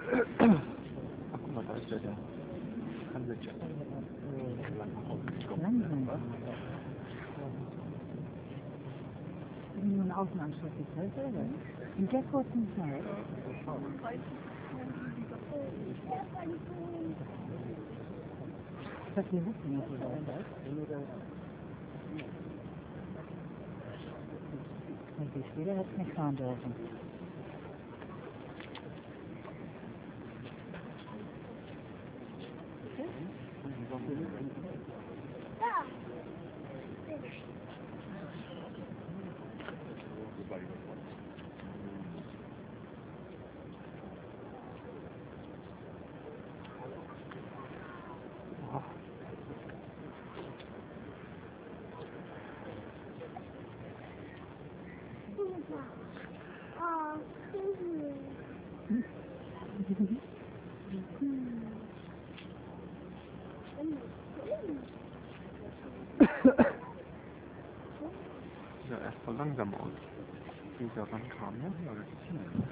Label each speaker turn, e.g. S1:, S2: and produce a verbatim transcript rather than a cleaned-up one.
S1: Ach, guck mal, da ist ja der Handelchat.
S2: Langsam. Wenn nur ein Außenanschluss ist, das ist oder? In der kurzen Zeit. Was wir wissen, was wir wollen. Richtig, später hätte es nicht fahren dürfen.
S3: Ah,
S1: Ja, erst mal langsam aus. Wie es ja rankam, ne? Ja, das ist hin.